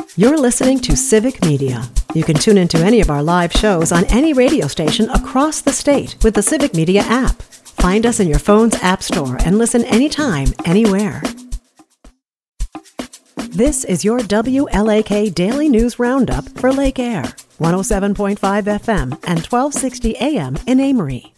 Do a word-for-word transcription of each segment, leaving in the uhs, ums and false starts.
You're listening to Civic Media. You can tune into any of our live shows on any radio station across the state with the Civic Media app. Find us in your phone's app store and listen anytime, anywhere. This is your W L A K Daily News Roundup for Lake Air, one oh seven point five F M and twelve sixty A M in Amory.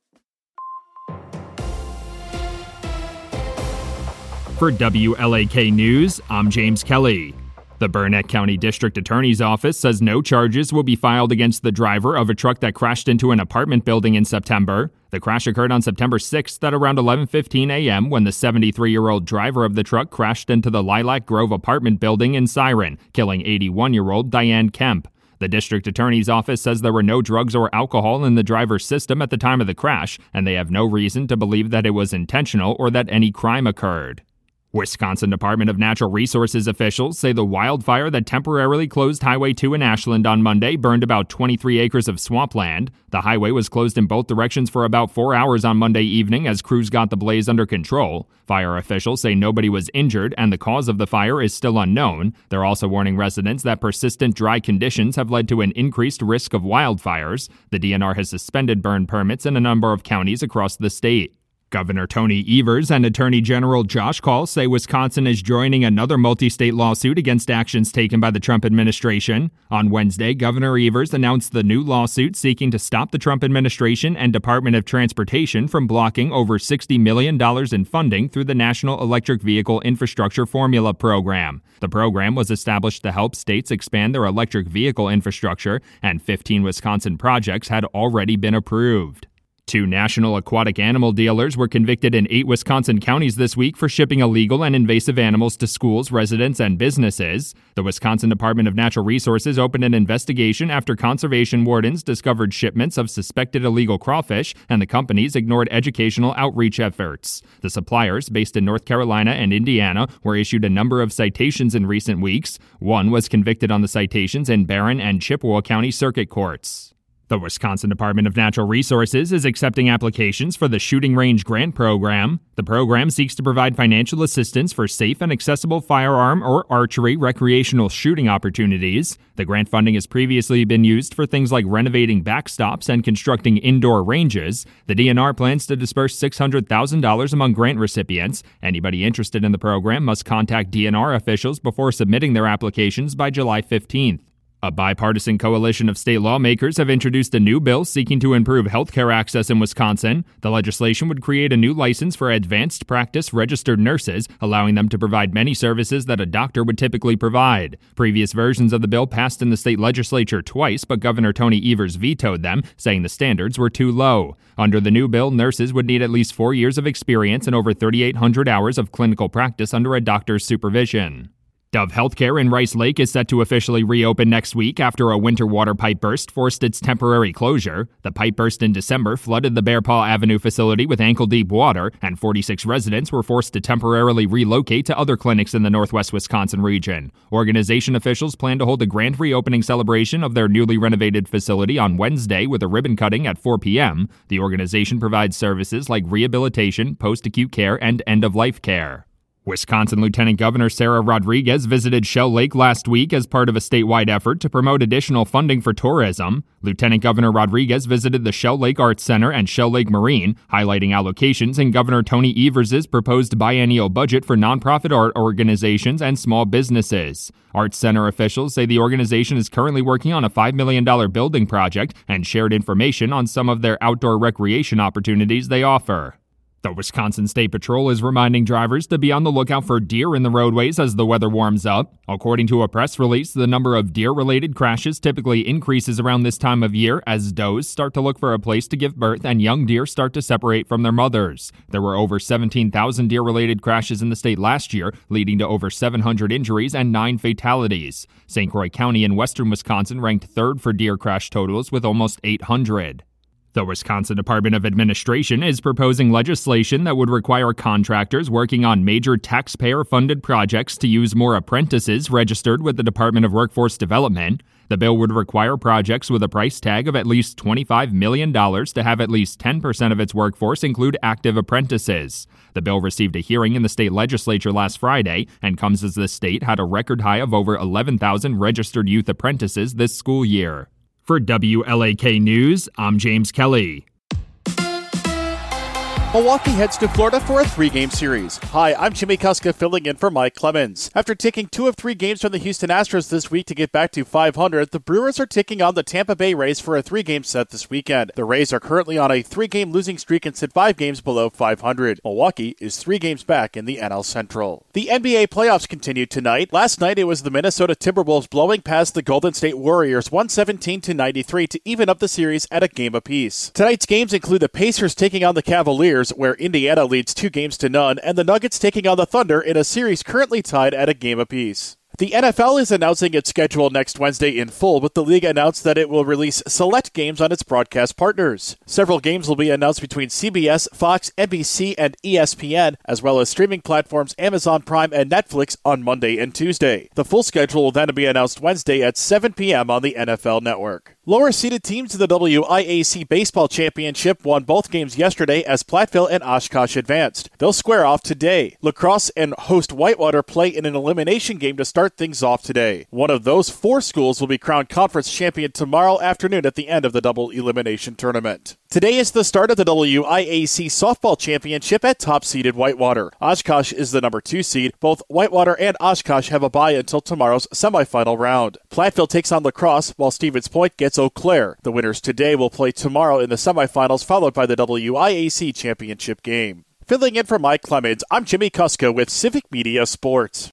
For W L A K News, I'm James Kelly. The Burnett County District Attorney's Office says no charges will be filed against the driver of a truck that crashed into an apartment building in September. The crash occurred on September sixth at around eleven fifteen a m when the seventy-three-year-old driver of the truck crashed into the Lilac Grove apartment building in Siren, killing eighty-one-year-old Diane Kemp. The district attorney's office says there were no drugs or alcohol in the driver's system at the time of the crash, and they have no reason to believe that it was intentional or that any crime occurred. Wisconsin Department of Natural Resources officials say the wildfire that temporarily closed Highway two in Ashland on Monday burned about twenty-three acres of swampland. The highway was closed in both directions for about four hours on Monday evening as crews got the blaze under control. Fire officials say nobody was injured and the cause of the fire is still unknown. They're also warning residents that persistent dry conditions have led to an increased risk of wildfires. The D N R has suspended burn permits in a number of counties across the state. Governor Tony Evers and Attorney General Josh Kaul say Wisconsin is joining another multi-state lawsuit against actions taken by the Trump administration. On Wednesday, Governor Evers announced the new lawsuit seeking to stop the Trump administration and Department of Transportation from blocking over sixty million dollars in funding through the National Electric Vehicle Infrastructure Formula Program. The program was established to help states expand their electric vehicle infrastructure, and fifteen Wisconsin projects had already been approved. Two national aquatic animal dealers were convicted in eight Wisconsin counties this week for shipping illegal and invasive animals to schools, residents, and businesses. The Wisconsin Department of Natural Resources opened an investigation after conservation wardens discovered shipments of suspected illegal crawfish, and the companies ignored educational outreach efforts. The suppliers, based in North Carolina and Indiana, were issued a number of citations in recent weeks. One was convicted on the citations in Barron and Chippewa County Circuit Courts. The Wisconsin Department of Natural Resources is accepting applications for the Shooting Range Grant Program. The program seeks to provide financial assistance for safe and accessible firearm or archery recreational shooting opportunities. The grant funding has previously been used for things like renovating backstops and constructing indoor ranges. The D N R plans to disperse six hundred thousand dollars among grant recipients. Anybody interested in the program must contact D N R officials before submitting their applications by July fifteenth. A bipartisan coalition of state lawmakers have introduced a new bill seeking to improve healthcare access in Wisconsin. The legislation would create a new license for advanced practice registered nurses, allowing them to provide many services that a doctor would typically provide. Previous versions of the bill passed in the state legislature twice, but Governor Tony Evers vetoed them, saying the standards were too low. Under the new bill, nurses would need at least four years of experience and over thirty-eight hundred hours of clinical practice under a doctor's supervision. Dove Healthcare in Rice Lake is set to officially reopen next week after a winter water pipe burst forced its temporary closure. The pipe burst in December flooded the Bear Paw Avenue facility with ankle-deep water, and forty-six residents were forced to temporarily relocate to other clinics in the northwest Wisconsin region. Organization officials plan to hold a grand reopening celebration of their newly renovated facility on Wednesday with a ribbon cutting at four p.m. The organization provides services like rehabilitation, post-acute care, and end-of-life care. Wisconsin Lieutenant Governor Sarah Rodriguez visited Shell Lake last week as part of a statewide effort to promote additional funding for tourism. Lieutenant Governor Rodriguez visited the Shell Lake Arts Center and Shell Lake Marine, highlighting allocations in Governor Tony Evers' proposed biennial budget for nonprofit art organizations and small businesses. Arts Center officials say the organization is currently working on a five million dollars building project and shared information on some of their outdoor recreation opportunities they offer. The Wisconsin State Patrol is reminding drivers to be on the lookout for deer in the roadways as the weather warms up. According to a press release, the number of deer-related crashes typically increases around this time of year as does start to look for a place to give birth and young deer start to separate from their mothers. There were over seventeen thousand deer-related crashes in the state last year, leading to over seven hundred injuries and nine fatalities. Saint Croix County in western Wisconsin ranked third for deer crash totals with almost eight hundred. The Wisconsin Department of Administration is proposing legislation that would require contractors working on major taxpayer-funded projects to use more apprentices registered with the Department of Workforce Development. The bill would require projects with a price tag of at least twenty-five million dollars to have at least ten percent of its workforce include active apprentices. The bill received a hearing in the state legislature last Friday and comes as the state had a record high of over eleven thousand registered youth apprentices this school year. For W L A K News, I'm James Kelly. Milwaukee heads to Florida for a three-game series. Hi, I'm Jimmy Kuska filling in for Mike Clemens. After taking two of three games from the Houston Astros this week to get back to five hundred, the Brewers are taking on the Tampa Bay Rays for a three-game set this weekend. The Rays are currently on a three-game losing streak and sit five games below five hundred. Milwaukee is three games back in the N L Central. The N B A playoffs continued tonight. Last night it was the Minnesota Timberwolves blowing past the Golden State Warriors one seventeen to ninety-three to even up the series at a game apiece. Tonight's games include the Pacers taking on the Cavaliers, where Indiana leads two games to none, and the Nuggets taking on the Thunder in a series currently tied at a game apiece. The N F L is announcing its schedule next Wednesday in full, with the league announced that it will release select games on its broadcast partners. Several games will be announced between C B S, Fox, N B C, and E S P N, as well as streaming platforms Amazon Prime and Netflix on Monday and Tuesday. The full schedule will then be announced Wednesday at seven p.m. on the N F L Network. Lower-seeded teams in the W I A C Baseball Championship won both games yesterday as Platteville and Oshkosh advanced. They'll square off today. La Crosse and host Whitewater play in an elimination game to start things off today. One of those four schools will be crowned conference champion tomorrow afternoon at the end of the double elimination tournament. Today is the start of the W I A C Softball Championship at top-seeded Whitewater. Oshkosh is the number two seed. Both Whitewater and Oshkosh have a bye until tomorrow's semifinal round. Platteville takes on La Crosse, while Stevens Point gets Eau Claire. The winners today will play tomorrow in the semifinals, followed by the W I A C Championship game. Filling in for Mike Clemens, I'm Jimmy Kuska with Civic Media Sports.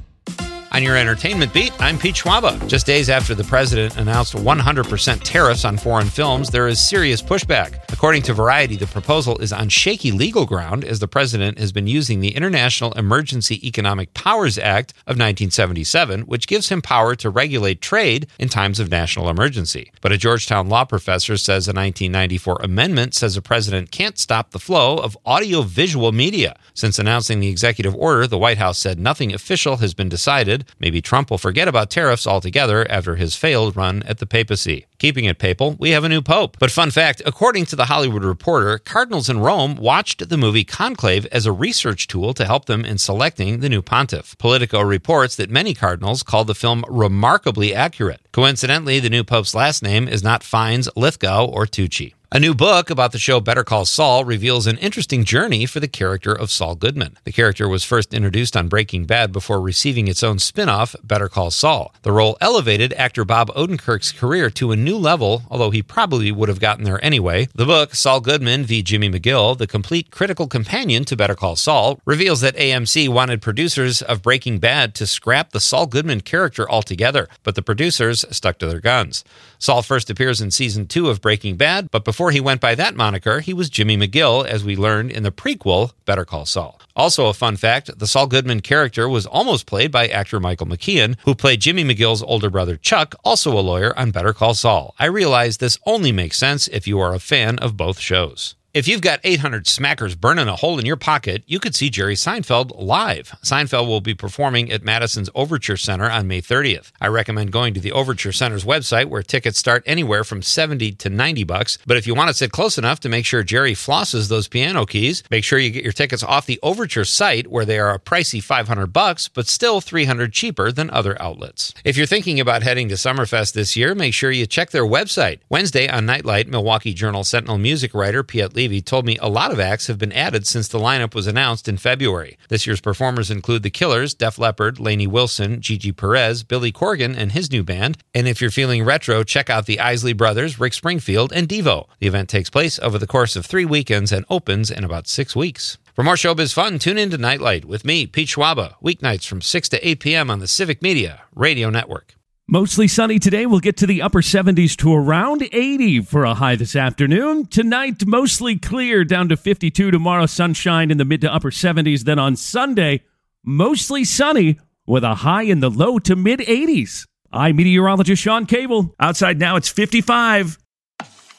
On your entertainment beat, I'm Pete Schwaba. Just days after the president announced one hundred percent tariffs on foreign films, there is serious pushback. According to Variety, the proposal is on shaky legal ground as the president has been using the International Emergency Economic Powers Act of nineteen seventy-seven, which gives him power to regulate trade in times of national emergency. But a Georgetown law professor says a nineteen ninety-four amendment says the president can't stop the flow of audio-visual media. Since announcing the executive order, the White House said nothing official has been decided. Maybe Trump will forget about tariffs altogether after his failed run at the papacy. Keeping it papal, we have a new pope. But fun fact, according to the Hollywood Reporter, cardinals in Rome watched the movie Conclave as a research tool to help them in selecting the new pontiff. Politico reports that many cardinals call the film remarkably accurate. Coincidentally, the new pope's last name is not Fiennes, Lithgow, or Tucci. A new book about the show Better Call Saul reveals an interesting journey for the character of Saul Goodman. The character was first introduced on Breaking Bad before receiving its own spin-off, Better Call Saul. The role elevated actor Bob Odenkirk's career to a new level, although he probably would have gotten there anyway. The book, Saul Goodman v. Jimmy McGill, the complete critical companion to Better Call Saul, reveals that A M C wanted producers of Breaking Bad to scrap the Saul Goodman character altogether, but the producers stuck to their guns. Saul first appears in season two of Breaking Bad, but before he went by that moniker, he was Jimmy McGill, as we learned in the prequel, Better Call Saul. Also a fun fact, the Saul Goodman character was almost played by actor Michael McKean, who played Jimmy McGill's older brother Chuck, also a lawyer on Better Call Saul. I realize this only makes sense if you are a fan of both shows. If you've got eight hundred smackers burning a hole in your pocket, you could see Jerry Seinfeld live. Seinfeld will be performing at Madison's Overture Center on May thirtieth. I recommend going to the Overture Center's website, where tickets start anywhere from seventy to ninety bucks. But if you want to sit close enough to make sure Jerry flosses those piano keys, make sure you get your tickets off the Overture site, where they are a pricey five hundred bucks, but still three hundred cheaper than other outlets. If you're thinking about heading to Summerfest this year, make sure you check their website. Wednesday on Nightlight, Milwaukee Journal-Sentinel music writer Piet Levy told me a lot of acts have been added since the lineup was announced in February. This year's performers include The Killers, Def Leppard, Lainey Wilson, Gigi Perez, Billy Corgan and his new band. And if you're feeling retro, check out the Isley Brothers, Rick Springfield, and Devo. The event takes place over the course of three weekends and opens in about six weeks. For more showbiz fun, tune in to Nightlight with me, Pete Schwaba, weeknights from six to eight p.m. on the Civic Media Radio Network. Mostly sunny today. We'll get to the upper seventies to around eighty for a high this afternoon. Tonight, mostly clear, down to fifty-two. Tomorrow, sunshine in the mid to upper seventies. Then on Sunday, mostly sunny with a high in the low to mid eighties. I'm meteorologist Sean Cable. Outside now, it's fifty-five.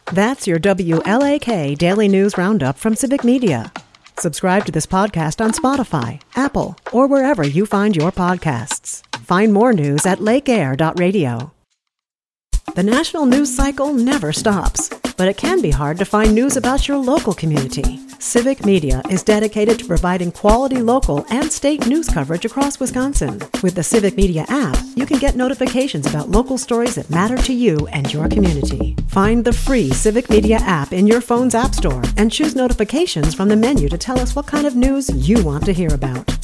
That's your W L A K Daily News Roundup from Civic Media. Subscribe to this podcast on Spotify, Apple, or wherever you find your podcasts. Find more news at lake air dot radio. The national news cycle never stops, but it can be hard to find news about your local community. Civic Media is dedicated to providing quality local and state news coverage across Wisconsin. With the Civic Media app, you can get notifications about local stories that matter to you and your community. Find the free Civic Media app in your phone's app store and choose notifications from the menu to tell us what kind of news you want to hear about.